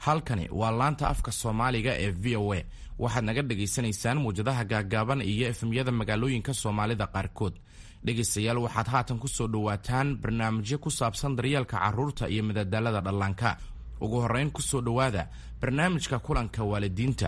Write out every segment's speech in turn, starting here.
halkani waa laanta afka Soomaaliga ee VOA. waxaad naga dhageysanaysaan muujadaha gaagaaban iyo efemyada magaalooyinka Soomaalida qaarkood. dhegeystayaal waxaad haatan ku soo dhawaataan barnaamijyo ku saabsan daryeelka carruurta iyo madadaalada dhallaanka. ugu horeyn ku soo dhawaada barnaamijka kulanka waalidiinta.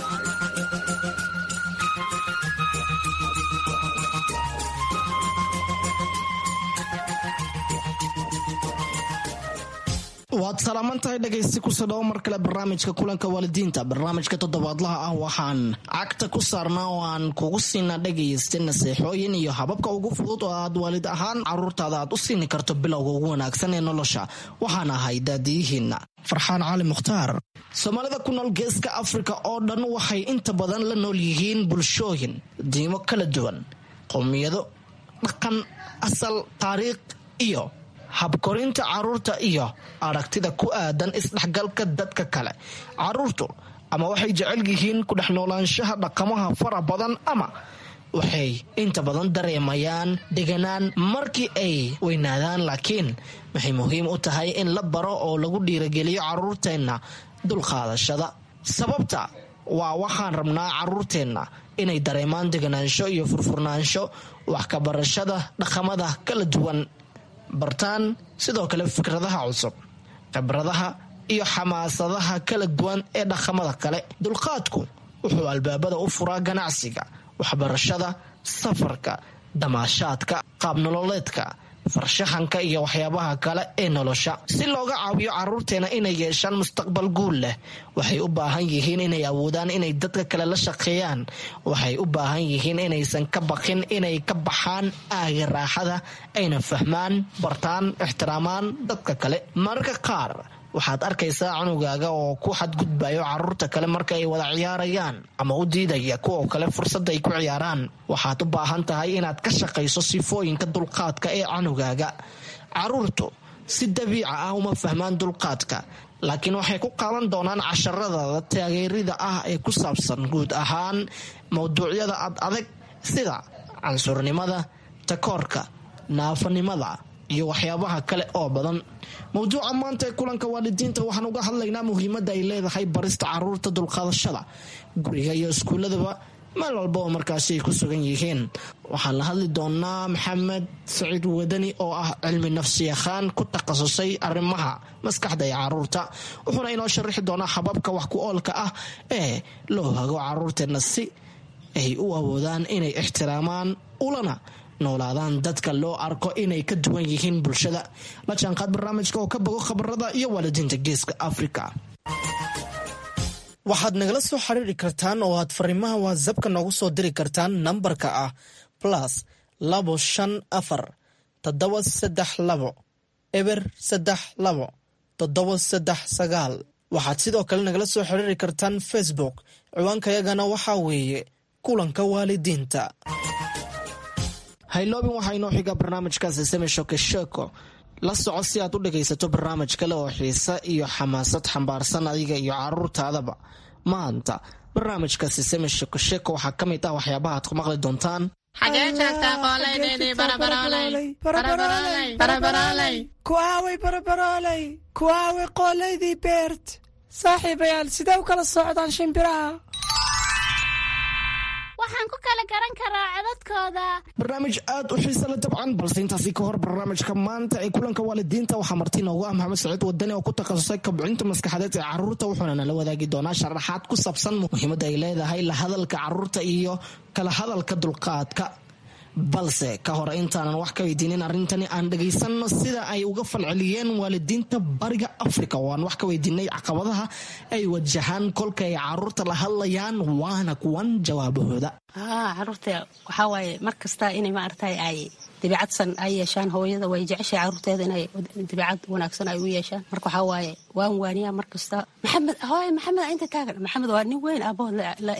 waad salaamantahay dhegaysi ku soo dhawo mar kale barnaamijka kulanka waalidiinta. barnaamijka toddobaadlaha ah waxaan cagta ku saarnaa oo aan kugu siinaa dhegaysta naseexooyin iyo hababka ugu fudud oo aad waalid ahaan carruurtaada aad u siini karto bilowga ugu wanaagsan ee nolosha. waxaan ahay daadiyihiinna Farxaan Cali Mukhtaar. Soomaalida ku nool geeska Afrika oo dhan waxay inta badan la nool yihiin bulshooyin diimo kala duwan, qowmiyado, dhaqan, asal, taariikh iyo habkorinta carruurta iyo aragtida ku aadan isdhexgalka dadka kale. carruurtu ama waxay jecel yihiin ku dhex noolaanshaha dhaqamaha fara badan ama waxay inta badan dareemayaan deganaan markii ay weynaadaan, laakiin waxay muhiim u tahay in la baro oo lagu dhiirageliyo carruurteenna dulqaadashada. sababta waa waxaan rabnaa carruurteenna inay dareemaan deganaansho iyo furfurnaansho, wax ka barashada dhaqamada kala duwan, bartaan sidoo kale fikradaha cusub, khibradaha iyo xamaasadaha kala duwan ee dhaqamada kale. dulqaadku wuxuu albaabada u furaa ganacsiga, waxbarashada, safarka, damaashaadka, qaab nololeedka, farshaxanka iyo waxyaabaha kale ee nolosha. si looga caawiyo carruurteena inay yeeshaan mustaqbal guul leh, waxay u baahan yihiin inay awoodaan inay dadka kale la shaqeeyaan. waxay u baahan yihiin inaysan ka baqin inay ka baxaan aaga raaxada, ayna fahmaan, bartaan, ixtiraamaan dadka kale. mararka qaar waxaad arkaysaa cunugaaga oo ku xadgudbayo carruurta kale marka ay wada ciyaarayaan ama u diidaya kuwa kale fursad ay ku ciyaaraan. waxaad u baahan tahay inaad ka shaqayso sifooyinka dulqaadka ee cunugaaga. carruurtu si dabiica ah uma fahmaan dulqaadka, laakiin waxay ku qaadan doonaan casharada taageerida ah ee ku saabsan guud ahaan mawduucyada ad adag sida cansurnimada, takoorka, naafanimada iyo waxyaabaha kale oo badan. mawduuca maanta ee kulanka waalidiinta waxaan uga hadlaynaa muhiimadda ay leedahay barista carruurta dulqaadashada guriga iyo iskuuladaba, meel walba oo markaasi ay ku sugan yihiin. waxaan la hadli doonaa Maxamed Saciid Wadani oo ah cilmi nafsiyaqaan ku takhasusay arrimaha maskaxda ee carruurta. wuxuuna inoo sharaxi doonaa hababka wax ku oolka ah ee loo hago carruurteena si ay u awoodaan inay ixtiraamaan ulana noolaadaan dadka loo arko inay ka duwan yihiin bulshada. la jaanqaad barnaamijka oo ka bogo khabarada iyo waalidiinta geeska Afrika. waxaad nagala soo xiriiri kartaan oo aad fariimaha WhatsApp-ka noogu soo diri kartaan nambarka ah +254 732 032 739. waxaad sidoo kale nagala soo xiriiri kartaan Facebook, ciwaankayagana waxaa weeye kulanka waalidiinta. hayloobin waxaa inoo xiga barnaamijkaasi Semi Shoko. la soco si aad u dhagaysato barnaamij kale oo xiisa iyo xamaasad xambaarsan adiga iyo carruurtaadaba. maanta barnaamijkaasi Semi Shoko waxaa ka mid ah waxyaabaha aad ku maqli doontaan. xagee joogtaa qoolaydii barabaraaley kuwaaway barabaraaley kuwaaway qoolaydii beert. saaxiibayaal sidee u kala socdaan shimbiraha? waxaan ku kala garan karaa codadkooda. barnaamij aad u xiisa la dabcan, balse intaasi ka hor barnaamijka maanta ee kulanka waalidiinta waxaa marti noogu ah Maxamed Saciid Wadani oo ku takhasusay kobcinta maskaxeed ee carruurta. wuxuuna nala wadaagi doonaa sharaxaad ku saabsan muhiimadda ay leedahay la hadalka carruurta iyo kala hadalka dulqaadka. balse ka hor intaanan wax ka weydiinin arrintani aan dhagaysanno sida ay uga falceliyeen waalidiinta bariga Afrika. waan wax ka weydiinay caqabadaha ay wajahaan kolka ay carruurta la hadlayaan, waana kuwan jawaabahooda. carruurta waxaa waaye mar kasta inay maaragtay ay dabeecadsan ay yeeshaan. hooyada way jeceshay carruurteeda inay dabeecad wanaagsan ay u yeeshaan. marka waxaa waaye waan waaniyaa mar kasta. maxamed inta taagan, maxamed waa nin weyn aabahood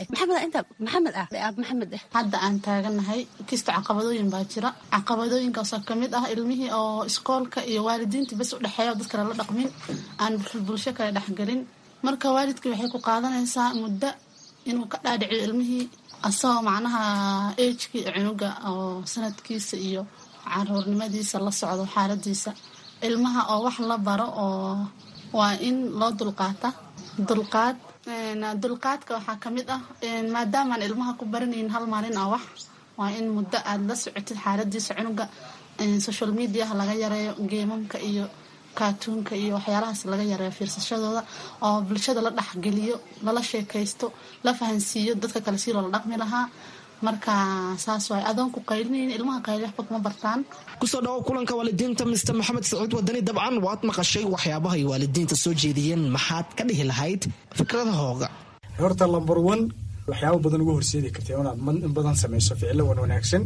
maxamed hadda aan taaganahay kista caqabadooyin baa jira. caqabadooyinkaasoo kamid ah ilmihii oo iskoolka iyo waalidiintii bas u dhexeeya oo dad kale la dhaqmin, aan bulsho kale dhexgelin. marka waalidkii waxay ku qaadanaysaa muddo inuu ka dhaadhiciyo ilmihii asagoo macnaha ejkii cunuga oo sanadkiisa iyo caruurnimadiisa la socdo xaaladiisa. ilmaha oo wax la baro oo waa in loo dulqaata dulqaadka waxaa kamid ah maadaamaan ilmaha ku baranayn hal maalin ah wax waa in muddo aada la socotid xaaladiisa cunuga. Social mediaha laga yareeyo, geemamka iyo kaatuunka iyo waxyaalahaas laga yareeyo fiirsashadooda, oo bulshada la dhexgeliyo, lala sheekaysto, la fahansiiyo dadka kale si loola dhaqmi lahaa. Marka saas waay, adoonku qaylinayn ilmaha qayli waxba kuma bartaan. kusoo dhawo kulanka waalidiinta Mr. Maxamed Saciid Wadani. dabcan waad maqashay waxyaabaha ay waalidiinta soo jeediyeen, maxaad ka dhihi lahayd fikradahooga? horta number 1 waxyaabo badan ugu horseedi kartay inaad in badan samayso ficilo wanaagsan.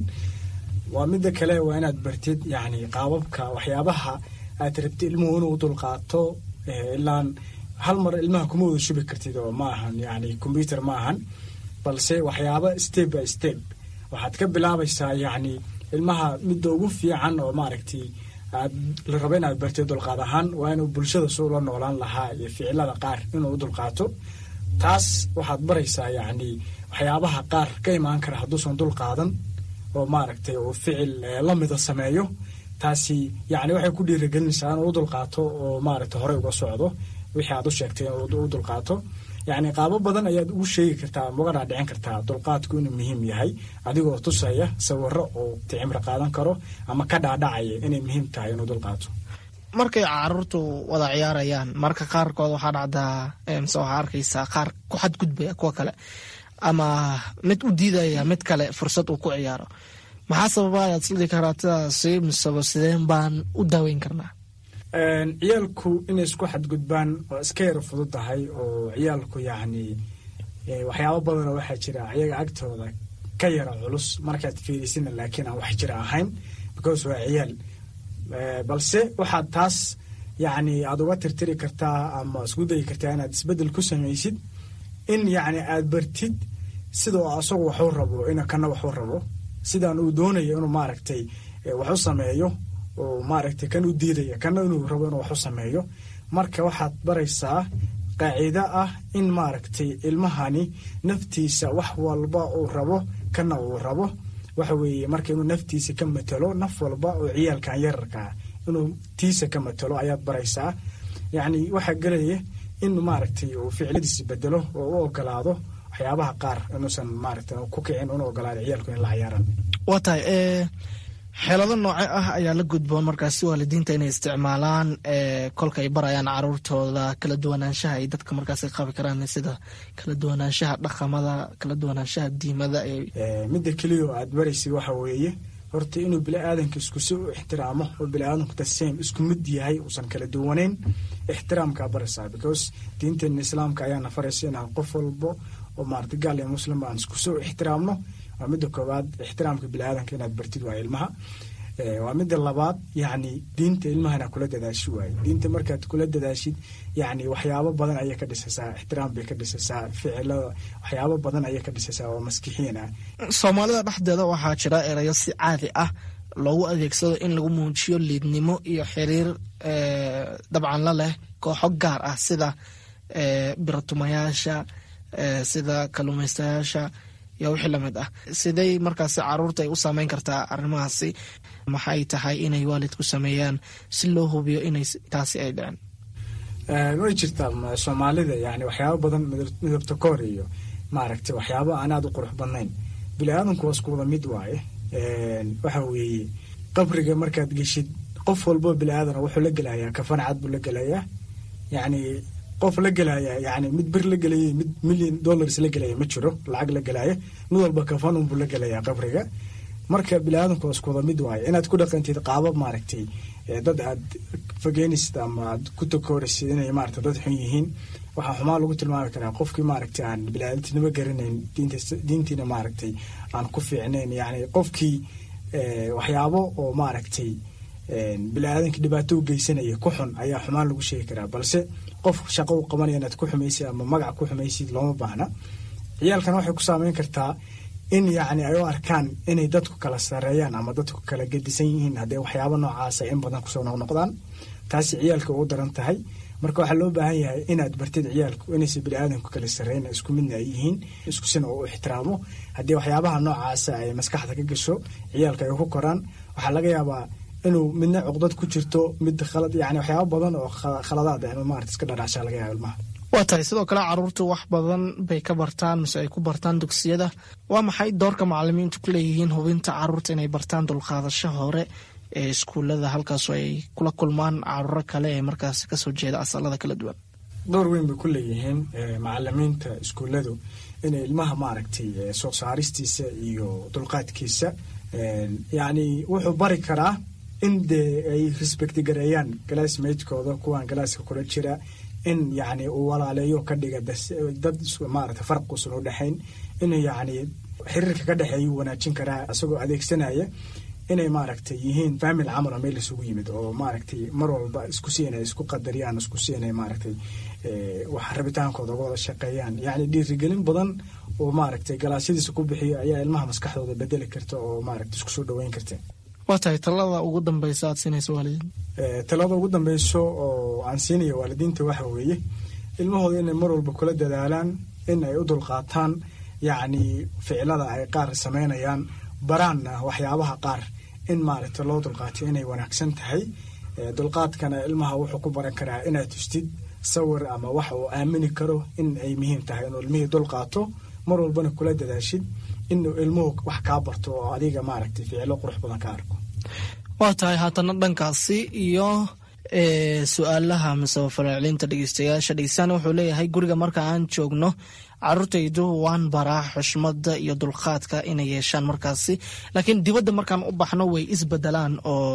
waa midda kale waa inaad bartid yani qaababka waxyaabaha aad rabtid ilmuhu inuu dulqaato. ilaan hal mar ilmaha kuma wada shubi kartid oo ma ahan yani computer ma ahan, balse waxyaabo step by step waxaad ka bilaabaysaa yani ilmaha midda ugu fiican oo maaragtay aad la rabo inaad bartid dulqaad ahaan waa inuu bulshada soo la noolaan lahaa iyo ficilada qaar inuu dulqaato. taas waxaad baraysaa yani waxyaabaha qaar ka imaan kara hadduusan dulqaadan oo maaragtay uu ficil lamida sameeyo. taasi yani waxay ku dhiirigelinaysaa inuu dulqaato oo maaragtay horey uga socdo wixii aad u sheegtay inuu dulqaato. yani qaabo badan ayaad ugu sheegi kartaa, uga dhaadhicin kartaa dulqaadku inuu muhiim yahay, adigoo tusaya sawiro oo cimri qaadan karo ama ka dhaadhacaya inay muhiim tahay inuu dulqaato. markay caruurtu wada ciyaarayaan marka qaarkood waxaa dhacdaa mise waxaa arkaysaa qaar ku xadgudbaya kuwa kale ama mid u diidaya mid kale fursad uu ku ciyaaro. maxaa sababa ayaad isla dhihi karaatadaasi miseba sideen baan u daaweyn karnaa? ciyaalku inay isku xadgudbaan waa iska yara fududahay oo ciyaalku yani waxyaabo badanoo waxaa jira ayaga agtooda ka yara culus markaad fiirisina, laakiin aan wax jira ahayn because waa ciyaal. balse waxaad taas yani aad uga tirtiri kartaa ama isku dayi kartaa inaad isbedel ku samaysid, in yani aad bartid sidoo asagu waxuu rabo ina kana waxuu rabo, sidaan uu doonayo inuu maaragtay wax u sameeyo oo maaragtay kan u diidaya kana inuu rabo inuu wax u sameeyo. marka waxaad baraysaa qaacido ah in maaragtay ilmahani naftiisa wax walba uu rabo kana uu rabo, waxa weeye marka inuu naftiisa ka matalo, naf walba oo ciyaalkan yararkaa inuu tiisa ka matalo ayaad baraysaa. yani waxaa gelaya in maaragtay uu ficiladiisa bedelo oo u ogolaado waxyaabaha qaar inuusan maaragtay ku kicin una ogolaado ciyaalku in la ciyaaran. waa tahay xeelado nooce ah ayaa la gudboon markaasi waalidiinta inay isticmaalaan kolka ay barayaan caruurtooda kala duwanaanshaha ay dadka markaas qabi karaan, sida kala duwanaanshaha dhaqamada, kala duwanaanshaha diimada. midda keliya oo aad baraysid waxa weeye horta inuu biniaadanka iskusi u ixtiraamo oo biniaadanku tasame isku mid yahay, uusan kala duwaneyn. ixtiraamkaa baraysaa because diinteena islaamka ayaana faraysa inaan qof walbo oo maarata gaal iyo muslim aan iskusi u ixtiraamno. waa midda koowaad, ixtiraamka biniaadanka inaad bartid waa ilmaha. waa midda labaad, yani diinta ilmahana kula dadaashi waaye. diinta markaad kula dadaashid yani waxyaabo badan ayay ka dhisaysaa, ixtiraam bay ka dhisaysaa, ficilada waxyaabo badan ayay ka dhisaysaa oo maskixiin ah. soomaalida dhexdeeda waxaa jira erayo si caadi ah loogu adeegsado in lagu muujiyo liidnimo iyo xiriir dabcan la leh kooxo gaar ah sida biratumayaasha, sida kaluumaystayaasha iyo wixii lamid ah. sidey markaasi caruurta ay u saameyn kartaa arrimahaasi? maxay tahay inay waalidku sameeyaan si loo hubiyo inay taasi ay dhicin? way jirtaa soomaalida yani waxyaabo badan midabta koor iyo maaragtay waxyaabo aan aad u qurux badnayn. biniaadanku waa isku wada mid waaye. waxa weeye qabriga markaad geshid qof walbo biniaadan wuxuu la gelayaa kafan cad buu la gelayaa. yani qof la gelaya yani mid bir la gelaya mid $1 million la gelaya ma jiro, lacag la gelaya. mid walba kafan unbuu la gelayaa qabriga. marka biniaadanku waa isku wada mid waaye. inaad ku dhaqantid qaabab maaragtay dad aad fogeynaysid ama aad ku takooraysid inay maaragtay dad xun yihiin, waxaa xumaa lagu tilmaami karaa qofkii maaragtay aan biniaadantinimo garanayn, diintiina maaragtay aan ku fiicnayn. yani qofkii waxyaabo oo maaragtay biniaadanka dhibaato u geysanaya ku xun ayaa xumaan lagu sheegi karaa. balse qof shaqo u qabanaya inaad ku xumaysid ama magac ku xumaysid looma baahna. ciyaalkan waxay ku saameyn kartaa in yani ay u arkaan inay dadku kala sareeyaan ama dadku kala gedisan yihiin haddee waxyaabo noocaasa in badan kusoo noqnoqdaan. taasi ciyaalka ugu daran tahay. marka waxaa loo baahan yahay inaad bartid ciyaalku inaysa biniaadanku kala sareyn, isku midna ay yihiin, isku sina u ixtiraamo. haddii waxyaabaha noocaasa ay maskaxda ka gasho ciyaalka ay ku koraan, waxaa laga yaabaa inuu midna cuqdad ku jirto, mid khalad yani waxyaabo badan oo khaladaad inuu maarata iska dhadhacshaa laga yaaba ilmaha. waa tahay sidoo kale caruurtu wax badan bay ka bartaan mise ay ku bartaan dugsiyada. waa maxay doorka macalimiintu ku leeyihiin hubinta caruurta inay bartaan dulqaadasho hore ee iskuullada halkaasoo ay kula kulmaan caruuro kale ee markaas kasoo jeeda asalada kala duwan? door weyn bay ku leeyihiin macalimiinta iskuulladu inay ilmaha maaragtay soo saaristiisa iyo dulqaadkiisa yacni wuxuu bari karaa in dee ay respecti gareeyaan classmatekooda kuwan galaaska kula jira, in yacni uu walaaleeyo ka dhiga dad maaragtay farquusan u dhexayn, in yacni xiriirka ka dhexeeyu wanaajin karaa isagoo adeegsanaya inay maaragtay yihiin family camal oo meel isugu yimid oo maaragtay mar walba isku siinay isku qadariyaan isku siinay maaragtay wax rabitaankooda wada shaqeeyaan. yacni dhiirigelin badan oo maaragtay galaasyadiisa ku bixiyo ayaa ilmaha maskaxdooda bedeli karta oo maaragtay isku soo dhaweyn karta. waa tahay talada ugu dambeysa aad siinayso waalidiin? talada ugu dambeyso oo aan siinayo waalidiinta waxa weeye ilmahooda inay mar walba kula dadaalaan in ay u dulqaataan yacni ficilada ay qaar sameynayaan, baraanna waxyaabaha qaar in maaragtay loo dulqaatay inay wanaagsan tahay. dulqaadkana ilmaha wuxuu ku baran karaa inaad tustid sawir ama wax uu aamini karo in ay muhiim tahay inuu ilmihii dulqaato, mar walbana kula dadaashid inuu ilmuhu wax kaa barto oo adiga maaragtay ficilo qurux badan ka arko. waa tahay haatana dhankaasi iyo su-aalaha miseba falcelinta dhegeystayaasha. dhegeystaan wuxuu leeyahay guriga marka aan joogno caruurtaydu waan baraa xushmada iyo dulqaadka inay yeeshaan markaasi, laakiin dibadda markaan u baxno way isbedelaan oo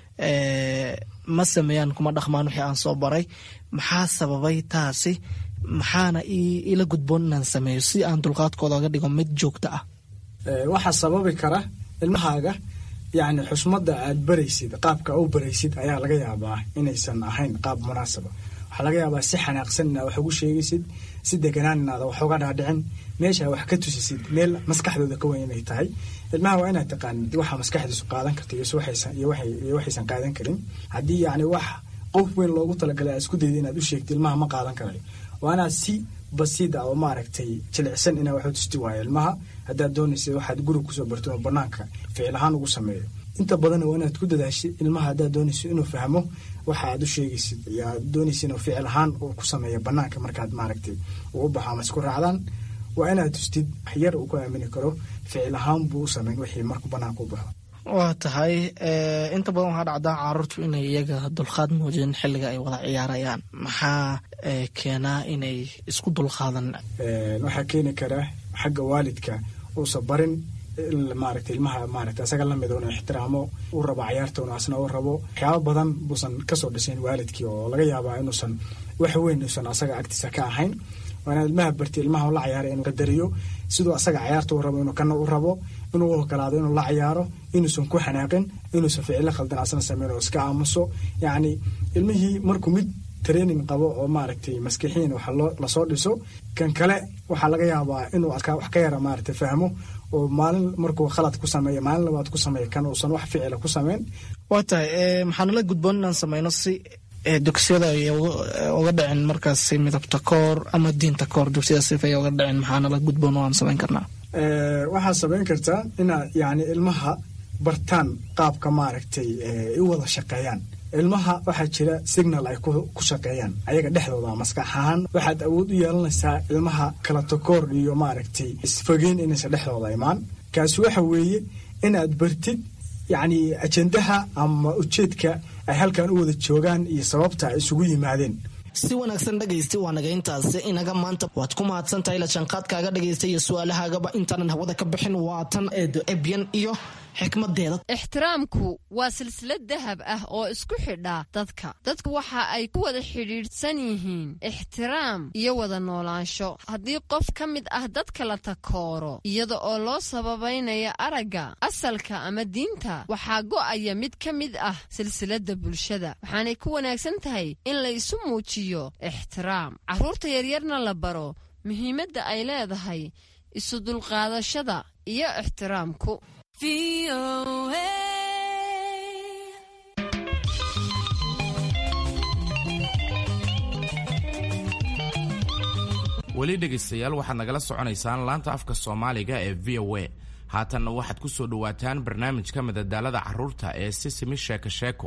ma sameeyaan, kuma dhaqmaan wixii aan soo baray. maxaa sababay taasi? maxaana ila gudboon inaan sameeyo si aan dulqaadkooda oga dhigo mid joogto ah? waxaa sababi kara ilmahaaga yacni xushmada aad baraysid, qaabka u baraysid ayaa laga yaabaa inaysan ahayn qaab munaasaba. waxaa laga yaabaa si xanaaqsan inaad wax ugu sheegaysid, si deganaan inaada wax uga dhaadhicin, meesha wax ka tusisid meel maskaxdooda ka weyn inay tahay. ilmaha waa inaad taqaanid waxa maskaxdiisu qaadan karta iyo waxaysan qaadan karin. haddii yacni wax qof weyn loogu talagalay aad isku dayda inaad u sheegtid, ilmaha ma qaadan karayo. waa inaad si basiid ah oo maaragtay jilicsan inaad wax u tusti waayo ilmaha. haddaad doonaysa waxaad guriga kusoo barto oo banaanka ficil ahaan ugu sameeyo. inta badanna waa inaad ku dadaashid ilmaha haddaad doonayso inuu fahmo waxa aad u sheegaysid iyo aad doonaysa inuu ficil ahaan uu ku sameeyo banaanka markaad maaragtay uu u baxo ama isku raacdaan. waa inaad tustid wax yar uu ku aamini karo, ficil ahaan buu u sameyn wixii markuu banaanka u baxo. waa tahay inta badan waxaa dhacdaa caruurtu inay iyaga dulqaad muujin xilliga ay wada ciyaarayaan. maxaa keenaa inay isku dulqaadan? waxaa keeni karaa xagga waalidka uusan barin maaragtay ilmaha maaragtay asaga lamid inuu ixtiraamo, uu rabo cayaarta una asna uu rabo. waxyaaba badan buusan kasoo dhisayn waalidkii oo laga yaabaa inuusan wax weyn uusan asaga agtiisa ka ahayn. waa inaad ilmaha barti ilmaha la cayaaray inuu qadariyo, siduu asaga cayaarta uu rabo inuu kana u rabo, inuu u ogolaado inuu la cayaaro, inuusan ku xanaaqin, inuusan ficilo khaldan asna sameyn oo iska aamuso. yacni ilmihii markuu mid training qabo oo maaragtay maskixiin waxa lasoo dhiso, kan kale waxaa laga yaabaa inuu wax ka yara maaragtay fahmo oo maalin markuu khalad ku sameeyo maalin labaad ku sameeyo kan uusan wax ficila ku sameyn. waa tahay maxaanala gudboon inaan sameyno si dugsiyada ay uga dhicin markaasi midabta koor ama diinta koor, dugsiyada sifa ay uga dhicin, maxaanala gudboon oo aan sameyn karnaa? waxaad sameyn kartaa inaad yacni ilmaha bartaan qaabka maaragtay u wada shaqeeyaan. ilmaha waxaa jira signal ay ku shaqeeyaan ayaga dhexdooda maskax ahaan. waxaad awood u yeelanaysaa ilmaha kala takoor iyo maaragtay isfogeyn inaysan dhexdooda imaan. kaasi waxa weeye inaad bartid yacni ajendaha ama ujeedka ay halkan u wada joogaan iyo sababta ay isugu yimaadeen. si wanaagsan dhegaysta waa naga intaasi inaga maanta. waad ku mahadsantahay la jaanqaadkaaga dhagaystay iyo su-aalahaagaba intaanan hawada ka bixin. waa tan eedo ebyan iyo xikmadeeda. ixtiraamku waa silsilad dahab ah oo isku xidha dadku waxa ay ku wada xidhiidhsan yihiin ixtiraam iyo wada noolaansho. haddii qof ka mid ah dadka la takooro iyada oo loo sababaynaya aragga, asalka ama diinta, waxaa go'aya mid ka mid ah silsiladda bulshada. waxaanay ku wanaagsan tahay in la isu muujiyo ixtiraam, carruurta yaryarna la baro muhiimadda ay leedahay isu dulqaadashada iyo ixtiraamku. weli dhegaystayaal waxaad nagala soconaysaan laanta afka soomaaliga ee v o a. haatanna waxaad ku soo dhowaataan barnaamijka madadaalada carruurta ee sisimi sheeko sheeko.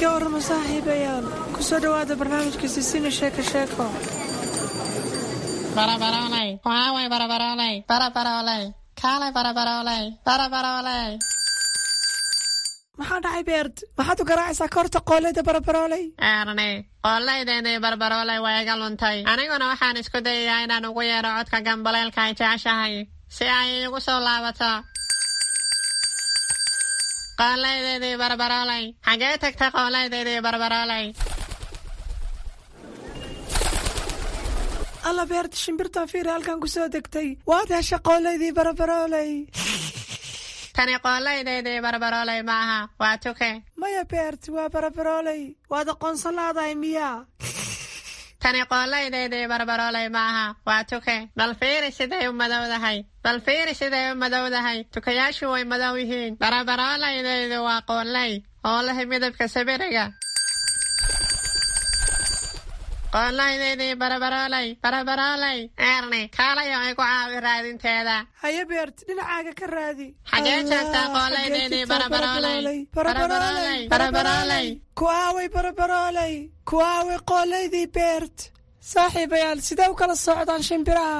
ka warrama saaxiibayaal ku soo dhowaada barnaamijka sisina sheeko barabaroolay waaway barabaroolay barabaroolay kaalay barabaroolay barabaroolay maxaa dhacay beert maxaad u garaacaysaa koorta qoolleyda barabaroolay eerni qoollaydeedii barabaroolay waa iga luntay aniguna waxaan isku dayayaa inaan ugu yeedho codka gambaleelka ay jeceshahay si ay iigu soo laabato qoollaydeedii barabaroolay xagee tagtay qoollaydeedii barabaroolay alla beert shimbirtan fiiri halkan ku soo degtay waad hesha qoolleydii barabaroolay tani qoollaydeedii barabaroolay maaha waa tuke maya beert waa barabaroolay waad aqoonsan laadahay miyaa tani qoollaydeedii barabaroolay maaha waa tuke bal fiiri siday u madowdahay bal fiiri siday u madowdahay tukayaashu way madow yihiin barabaroolaydeedu waa qoollay oo leh midabka sabiriga qoollaydeedii barabaroolay barabaroolay eerni kaalayo ay ku caawi raadinteeda haye beert dhinacaaga ka raadi xagee joogtaa qoollaydeedii barabaroolay barabaroolay barabaroolay ku aaway barabaroolay ku aaway qoolleydii beert saaxiibayaal sidee u kala socdaan shimbiraha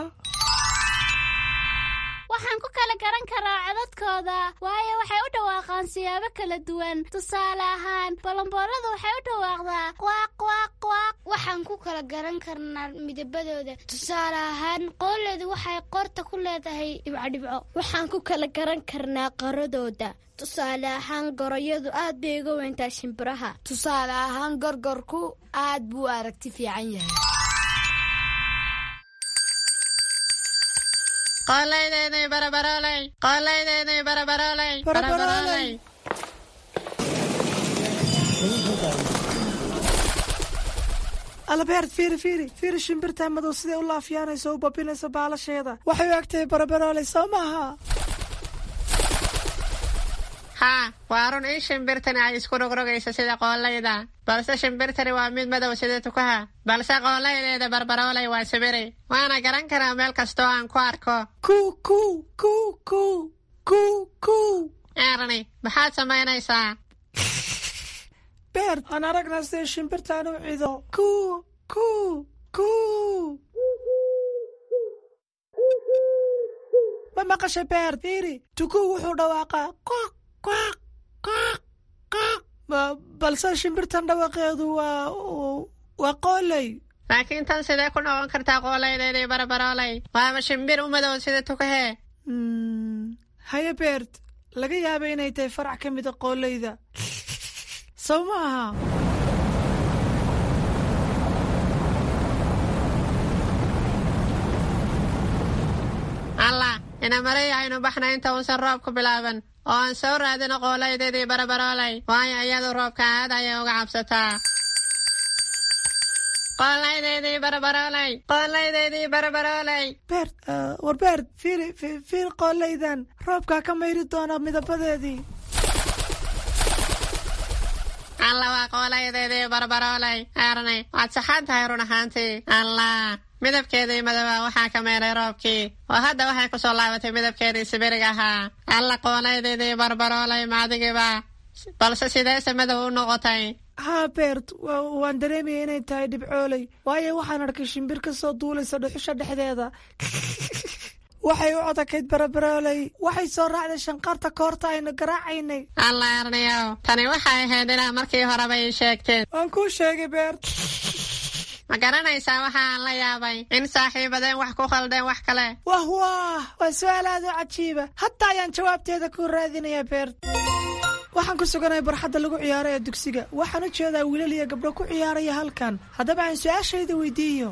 waxaan ku kala garan karaa codadkooda waayo waxay u dhawaaqaan siyaabo kala duwan tusaale ahaan bolombooladu waxay u dhawaaqdaa quaaq quaaq quaaq waxaan ku kala garan karnaa midabadooda tusaale ahaan qoolleedu waxay qoorta ku leedahay dhibcodhibco waxaan ku kala garan karnaa qaradooda tusaale ahaan goroyadu aad bay uga weyntaa shimbiraha tusaale ahaan gorgorku aad buu aragti fiican yahay qoollaydeedii barabaroolay qoollaydeedii barabaroolay barabaroolay alabeert fiiri shimbirtaa madow siday u laafiyaanayso u babinayso baalasheeda waxay u egtahay barabaroolay soo maaha haa waa run in shimbirtani ay isku rogrogayso sida qoollayda balse shimbirtani waa mid madow sida tukaha balse qoollaydeeda barbaroolay waa sibiri waana garan karaa meel kastoo aan ku arko eerni maxaad samaynaysaa beert aan aragnaa siday shimbirtaan u cido ma maqashay beert fiiri tukuu wuxuu dhawaaqaa balse shimbirtan dhawaqeedu waa qooley laakiin tan sidee ku noqon kartaa qoollaydeedii barabaroolay waaba shimbir u madow sida tukahee haye beert laga yaaba inay tahay farac ka mida qooleyda sow ma aha allah ina maray aynu baxna inta uusan roobku bilaaban oo aan soo raadino qoollaydeedii barabaroolay waayo iyadu roobka aad ayay uga cabsataa qoollaydeedii barabaroolay qoollaydeedii barabaroolay beert war beert fiir qoollaydan roobkaa ka mayri doona midabadeedii alla waa qoollaydeedii barabaroolay eerni waad saxan tahay run ahaantii allah midabkeedii madowaa waxaa ka meelay roobkii oo hadda waxay ku soo laabatay midabkeedii sibiriga ahaa alla qoollaydeedii barbaroolay maadigiiba balse sideese madow u noqotay haa beert waan dareemaya inay tahay dhibcooley waayo waxaan arkay shimbir ka soo duulaysa dhuxusha dhexdeeda waxay u codakayd barabaroolay waxay soo raacday shanqarta koorta aynu garaacaynay alla erniyow tani waxay ahayd inaa markii horeba ii sheegteen waan kuu sheegay beert ma garanaysaa waxa aan la yaabay in saaxiibadeen wax ku khaldeen wax kale waa su-aal aad u cajiiba hataa ayaan jawaabteeda ku raadinayaa beert waxaan ku suganahay barxadda lagu ciyaaro ee dugsiga waxaan u jeedaa wiilal iyo gabdho ku ciyaaraya halkan haddaba aan su-aashayda weydiiyo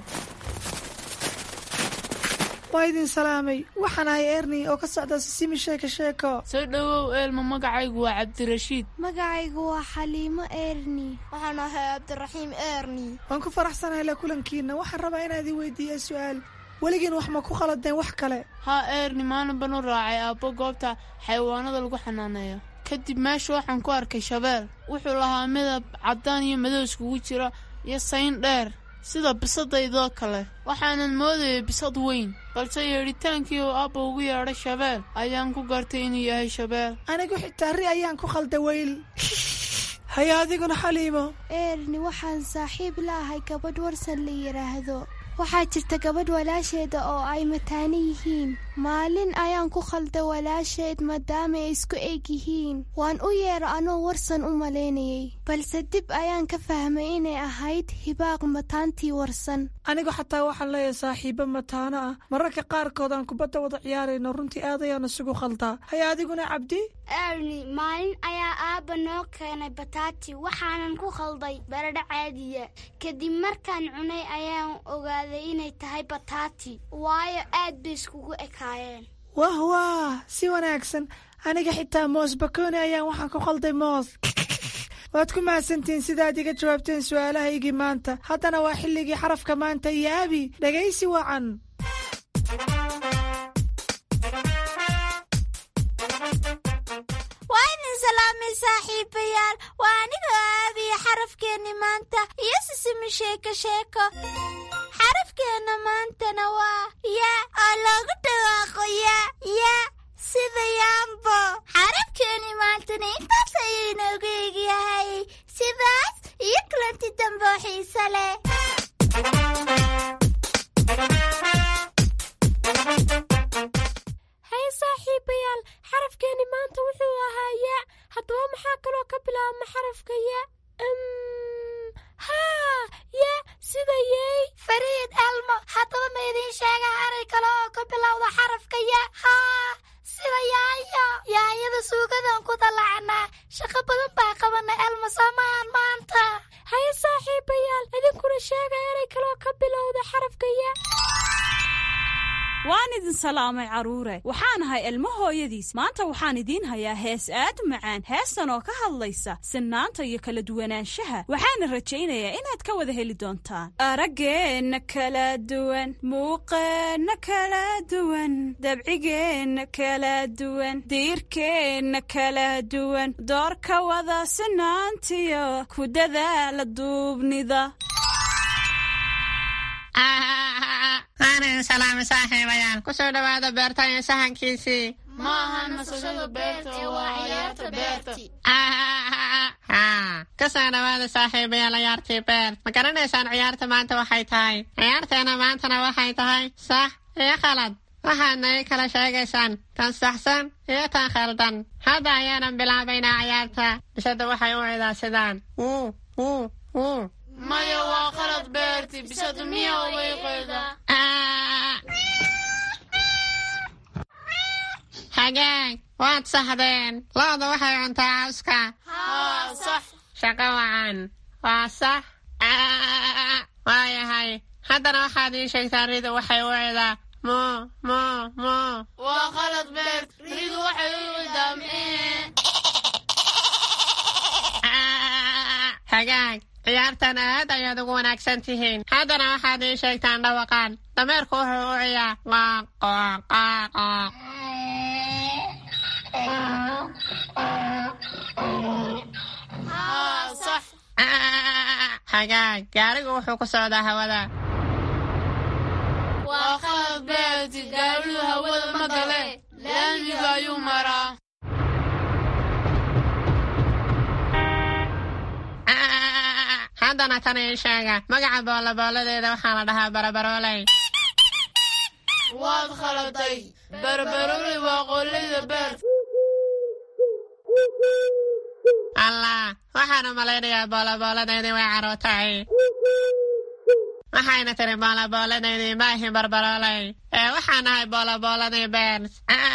waa idin salaamay waxaan ahay erni oo ka socda sisimi sheeko soo dhowow eelmo magacaygu waa cabdirashiid magacaygu waa xaliimo erni waxaan ahay cabdiraxiim erni waan ku faraxsanahay la kulankiina waxaan rabaa inaad ii weydiiya su-aal weligiin wax ma ku qaladeen wax kale haa erni maalin baan u raacay aabbo goobta xayawaanada lagu xanaaneeyo kadib meesha waxaan ku arkay shabeel wuxuu lahaa midab caddaan iyo madow iskugu jira iyo sayn dheer sida bisadaydoo kale waxaanan moodayay bisad weyn balse yeedhitaankii uu aabba ugu yeedhay shabeel ayaan ku gartay inuu yahay shabeel anigu xitaa ri ayaan ku khalda weyl haya adiguna xaliimo. eerni waxaan saaxiib la ahay gabadh warsan la yiraahdo. waxaa jirta gabadh walaasheeda oo ay mataano yihiin. maalin ayaan ku khalday walaasheed maadaama ay isku eg yihiin. waan u yeero anoo warsan u malaynayay, balse dib ayaan ka fahmay inay ahayd hibaaq mataantii warsan. anigu xataa waxaan leeyahay saaxiibo mataano ah. mararka qaarkood aan kubadda wada ciyaarayno, runtii aad ayaan isugu khaldaa. haya adiguna cabdi. eerni maalin ayaa aabba noo keenay bataati, waxaanan ku khalday baradho caadiya. kadib markaan cunay ayaan ogaaday inay tahay bataati, waayo aad bay iskugu ekaayeen. wah wah, si wanaagsan. aniga xitaa moos bakooni ayaan waxaan ku khalday moos. waad ku mahadsantihiin sidaad iga jawaabteen su'aalahaygii maanta. haddana waa xilligii xarafka maanta iyo abi dhegaysi wacan. waa idin salaamay saaxiibayaal, waa aniga aabiya xarafkeenni maanta iyo sisimi sheeko sheeko. xarafkeenna maantana waa ya oo loogu dhawaaqo ya sida yaambo. xarafkeenni maantana intaas ayuu inoogu egyahay. sidaas iyo kulanti dambe oo xiise leh. haye saaxiibayaal, xarafkeenni maanta wuxuu ahaa ya. haddaba maxaa kaloo ka bilaabma xarafka ya? haa, ya sida yeey. fariid elmo, haddaba ma idiin sheega eray kale oo ka bilowda xarafka ya? haa, sida yaayo. yaayada suugadaan ku dallacnaa. shaqo badan baa qabana elmo soomaan maanta. haye saaxiibayaal, idinkuna sheega eray kale oo ka bilowda xarafka ya. waan idin salaamay carruure. waxaan ahay ilmo hooyadiis. maanta waxaan idiin hayaa hees aad u macaan, heestan oo ka hadlaysa sinnaanta iyo kala duwanaanshaha. waxaana rajaynayaa inaad ka wada heli doontaan. araggeenna kala duwan, muuqeenna kala duwan, dabcigeenna kala duwan, diirkeenna kala duwan, doorka wada sinnaantiyo ku dadaala duubnida. aanin salaamay saaxiibayaal, ku soo dhowaada beerta iyo sahankiisii. ma ahan nasashada beerta, waa ciyaarta beerta. ka soo dhowaada saaxiibayaal ciyaartii beer. ma garanaysaan ciyaarta maanta waxay tahay? ciyaarteena maantana waxay tahay sax iyo khalad. waxaadna ii kala sheegaysaan tan saxsan iyo tan khaldan. hadda ayaanan bilaabaynaa ciyaarta. bisada waxay u cidaa sidaan. maya waa khalad beerti, bisadu miya ubayqayda. xageeg, waad saxdeen. looda waxay cuntaa cawska. haa sax. shaqo wacan, waa sax. waayahay, haddana waxaad ii sheegtaa ridu waxay u cidaa waa khalad beerti, ridu waxay u cidaa xagaag, ciyaartan aad ayaad ugu wanaagsan tihiin. haddana waxaad ii sheegtaan dhawaqaan. dameerku wuxuu u ciyaa haa sax. xagaag, gaarigu wuxuu ku socdaa hawada. waa khalad beerti, gaarigu hawada ma gale, laamiga ayuu maraa. haddana tan ii sheega, magaca boolabooladeeda waxaa la dhahaa barabarooley. waad khaladay, barabarooley waa qoolleyda beerta. allah, waxaan u malaynayaa boolabooladeedii way carootay. waxayna tiri boolabooladeedii ma ahin barbarooley, waxaan ahay boolabooladii beers.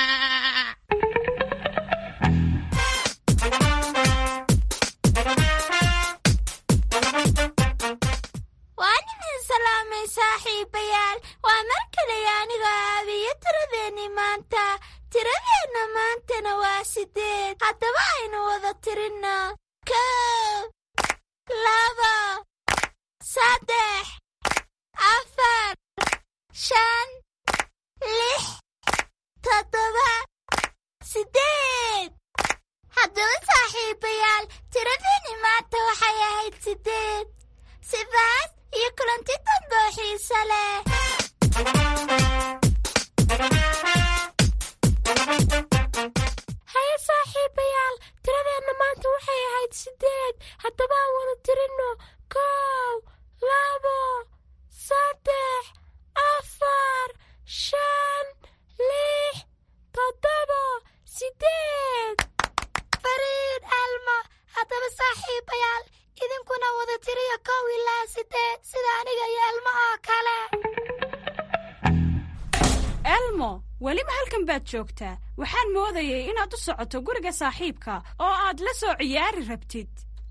saaxiibayaal, waa mar kale aniga aabiyo tiradeenni maanta. tiradeenna maantana waa 8. haddaba aynu wada tirinna. 1 2 3 4 5 6 7 8. haddaba saaxiibayaal, tiradeenni maanta waxay ahayd 8. sidaas iyo kulanti dambe oo xiise leh. haye saaxiibayaal, tiradeenna maanta waxay ahayd 8. 8 fariid elmo haddaba saaxiibayaal idinkuna wada tiriya 1 ilaa 8 sida aniga iyo elmo oo kale. elmo weli ma halkan baad joogtaa? waxaan moodayay inaad u socoto guriga saaxiibka oo aad la soo ciyaari rabtid.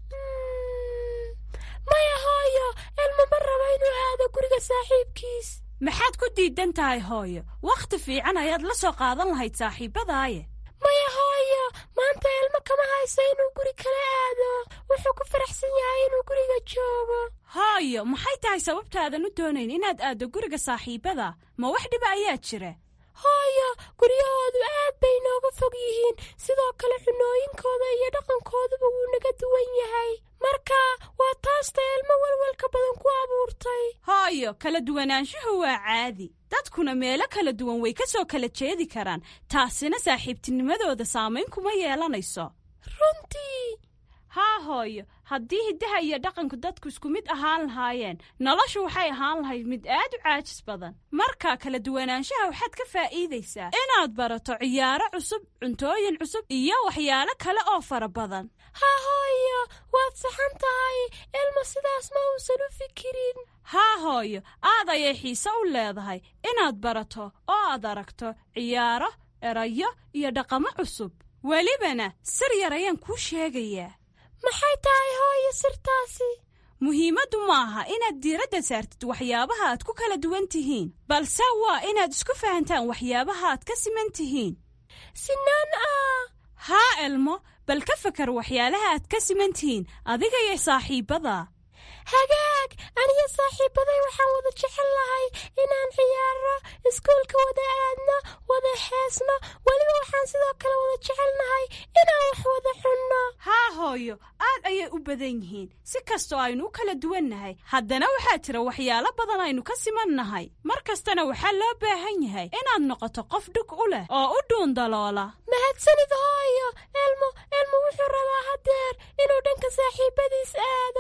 maya hooyo, elmo ma rabo inuu aado guriga saaxiibkiis. maxaad ku diidan tahay hooyo? wakhti fiican ayaad la soo qaadan lahayd saaxiibadaaye. maya hooyo, maanta elmo kama hayso inuu guri kala aado. wuxuu ku faraxsan yahay inuu guriga joogo. hooyo, maxay tahay sababtaadan u doonayn inaad aaddo guriga saaxiibada? ma wax dhiba ayaa jira? hooyo, guryahoodu aad bay nooga fog yihiin, sidoo kale cunooyinkooda iyo dhaqankooduba wuu naga duwan yahay. marka waa taasta elmo walwalka badan ku abuurtay. hooyo, kala duwanaanshuhu waa caadi. dadkuna meelo kala duwan way ka soo kala jeedi karaan, taasina saaxiibtinimadooda saamayn kuma yeelanayso. runtii haa hooyo, haddii hiddaha iyo dhaqanku dadku isku mid ahaan lahaayeen, noloshu waxay ahaan lahayd mid aad u caajis badan. marka kala duwanaanshaha waxaad ka faa'iidaysaa inaad barato ciyaaro cusub, cuntooyin cusub iyo waxyaalo kale oo fara badan. haa hooyo, waad saxan tahay. elmo sidaas ma uusan u fikirin. haa hooyo, aad ayay xiise u leedahay inaad barato oo aad aragto ciyaaro, erayo iyo dhaqamo cusub. welibana sir yar ayaan kuu sheegayaa. maxay tahay hooyo sirtaasi? muhiimaddu maaha inaad diiradda saartid waxyaabaha aad ku kala duwan tihiin, balse waa inaad isku fahantaan waxyaabaha aad ka siman tihiin. sinaan ah. haa elmo, bal ka fakar waxyaalaha aad ka siman tihiin adiga iyo saaxiibbada. hagaag, aniga saaxiibbaday waxaan wada jecel lahay inaan ciyaaro, iskuulka wada aadno, wada heesno. weliba waxaan sidoo kale wada jecelnahay inaan wax wada cunno. haa hooyo, aad ayay u badan yihiin. si kastoo aynu u kala duwannahay, haddana waxaa jira waxyaalo badan aynu ka simannahay. mar kastana waxaa loo baahan yahay inaad noqoto qof dhug u leh oo u dhuundaloola. mahadsanid hooyo. elmo wuxuu rabaa hadeer inuu dhanka saaxiibadiis aado.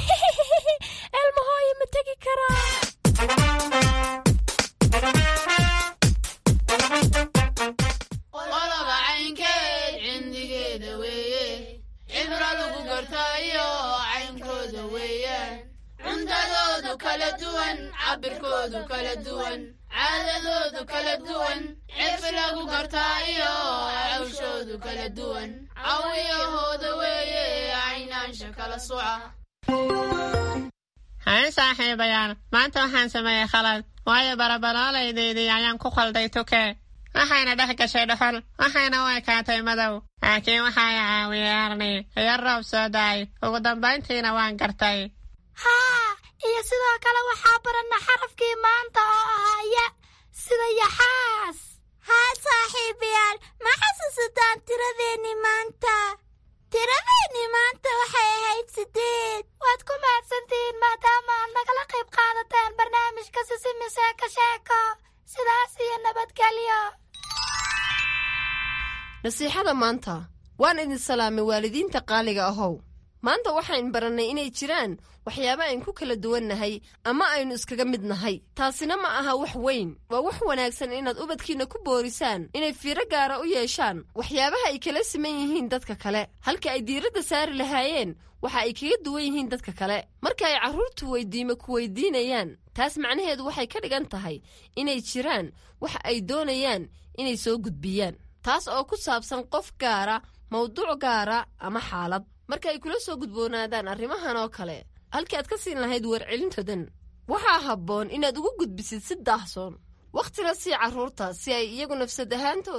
elmo hooyo ma tegi karaa? qoloba caynkeed cindigeeda weeye, cibro lagu gartaayo caynkooda weeyaan. cuntadoodu kala duwan, cabirkoodu kala duwan, caadadoodu kala duwan, cirfi lagu gartaayo cawshoodu kala duwan. cawiyahooda weeye caynaansha kala soca. hay saaxiibayaal, maanta waxaan sameeyey khalad, waayo barabaloolaydeydii ayaan ku khalday tuke. waxayna dhex gashay dhuxul, waxayna u ekaatay madow. laakiin waxay caawiyey arni iyo roob soo daay. ugu dambayntiina waan gartay. haa, iyo sidoo kale waxaa baranna xarafkii maanta oo ahaa ya, sida yaxaas. haa saaxiibayaal, ma xasuusataan tiradeenni maanta? tiradeenni maanta waxay ahayd 8. waad ku mahadsantihiin maadaama aad nagala qayb qaadateen barnaamijka sisimi sheeko sheeko. sidaas iyo nabadgelyo. nasiixada maanta. waan idin salaamay waalidiinta qaaliga ahow. maanta waxayn barannay inay jiraan waxyaaba ayn ku kala duwannahay ama aynu iskaga mid nahay. taasina ma aha wax weyn. waa wax wanaagsan inaad ubadkiinna ku boorisaan inay fiiro gaara u yeeshaan waxyaabaha ay kala siman yihiin dadka kale, halka ay diiradda saari lahaayeen waxa ay kaga duwan yihiin dadka kale. marka ay carruurtu weydiimo ku weydiinayaan, taas macnaheedu waxay ka dhigan tahay inay jiraan waxa ay doonayaan inay soo gudbiyaan, taas oo ku saabsan qof gaara, mawduuc gaara ama xaalad. marka ay kula soo gudboonaadaan arrimahan oo kale, halkii aad ka siin lahayd warcelintodan, waxaa habboon inaad ugu gudbisid si daahsoon. wakhtina sii carruurta si ay iyagu nafsad ahaantooda